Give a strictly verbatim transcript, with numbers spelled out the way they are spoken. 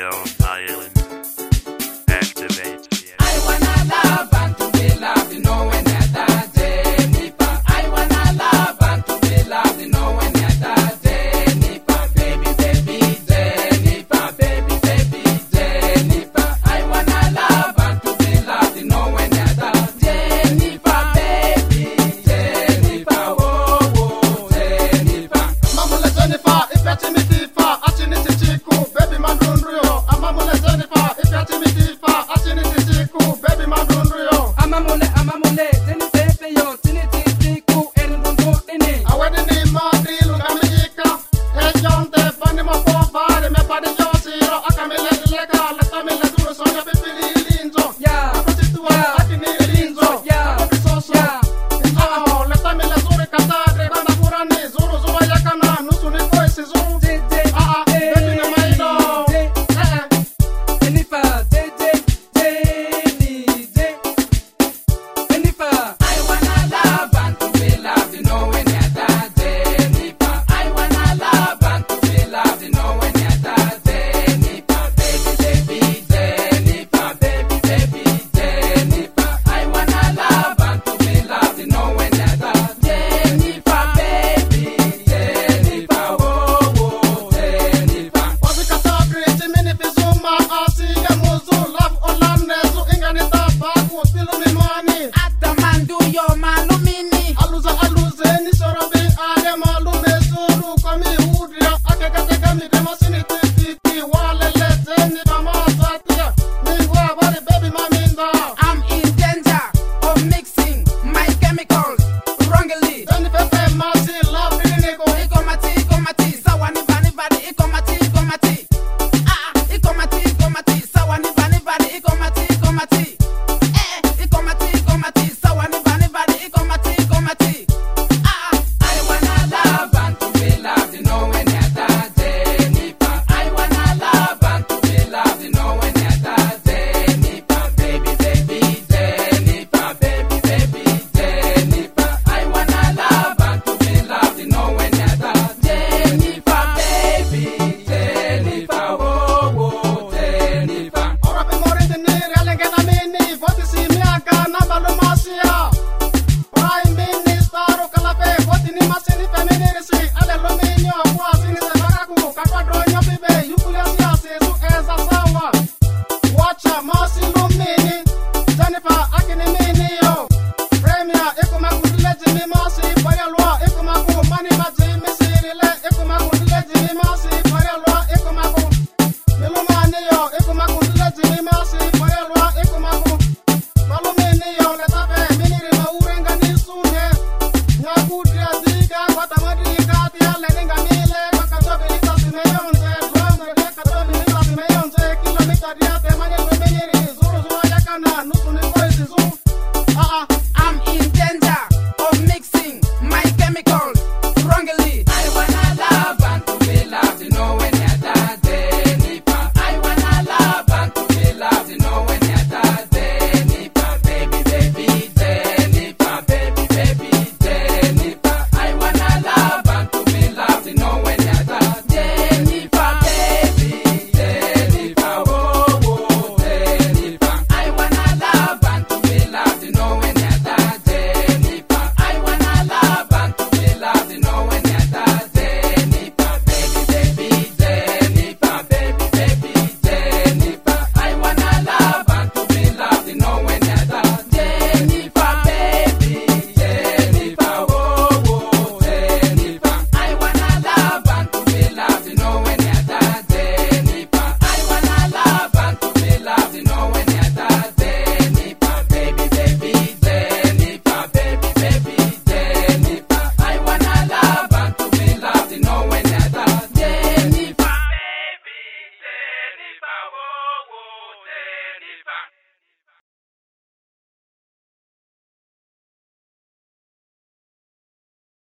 radio island. Activate. I wanna love and to be loved, you know when you're that Jennifer. I wanna love and to be loved, you know when you're that Jennifer. Baby, baby, Jennifer, baby, baby, Jennifer. I wanna love and to be loved, you know when you're that Jennifer, baby, Jennifer, oh, oh, Jennifer. Mamule Jennifer, if you're Timmy Tifa, Achinity Chiku, baby man don't rio. Amamule Jennifer, if you're Timmy Tifa, Achinity Chiku, baby man don't rio. Amamule, amamule, Jennifer, yo, Tinity, Tiku, Erundundu, Tini. I went in the Madrid, America. Hey, John, the funny my poor body, my body, your zero. I can make it like a let me let you so you be feeling linzo. Yeah, I put it to yeah, I can hear linzo. yeah, I put it so so. yeah. Oh, let me let you kata, Rebana Purani, Zuru, Zuru, Yakana, Nusuni, voice, Zuru. Ah, baby, no my dog. Jennifer, J J, Jenny, J. Jennifer, I wanna love and to be loved, you know when you're that Jennifer. I wanna love and to be loved, you know when you're that Jennifer. Baby, baby, Jennifer, baby, baby, Jennifer. I wanna love and to be loved, you know when you're that Jennifer, baby, Jennifer, oh, oh, Jennifer. Wazi katabri, timini fizuma, asi ya muzu, love olanezu, inganita baku, pilu ni mani. Atamandu yo malumini. Aluza aluze, ni sorobi, ale malume suru, kami hudria, ake kate kami dema sini titi, wale leze, ni mama satia, mingwa bari baby maminda. I'm in danger of mixing my chemicals wrongly. Jani pepe masi, love riniko, Ikomati, ikomati, sawa ni bani bani, ikomati, ikomati. Ah, ikomati, ikomati, sawa ni bani bani, ikomati, ikomati. Eh, ikomati, ikomati, sawa ni bani bani, ikomati, ikomati. Ah, I wanna love and to be loved, you know when you're that Jennifer. I wanna love and to be loved, you know when you're that Jennifer. Baby, baby, Jennifer, baby, baby, Jennifer. I wanna love and to be loved, you know when you're that Jennifer, baby, Jennifer, oh, oh, Jennifer. ora pe mori de nere, ale gena mini, voti si miaka, nambalo masia. Prime Minister, kalape, voti ni masini feminine si, ale luminio, kwa sini se baraku, kakwa dronyo bibe, yukulia siasi, su eza sawa. Wacha masi lumini, Jennifer, akini mini yo. Premier, iku makundile jimi masi, paria lwa, iku maku, mani majimi sirile, iku makundile jimi masi, paria lwa, iku maku. Milumani yo, iku makundile jimi masi, paria lwa, iku maku. Malumini yo, letape, miniri maurenga nisune. Nyakudria ziga, kwa tamadi katia, leninga mile, kwa katobi lita simeyonze, dwamwe, katobi lita simeyonze, kilomita diate, manye luminiri, zuru zuru yakana, nusu ni voice zuru. Ah ah. I'm in danger of mixing my chemicals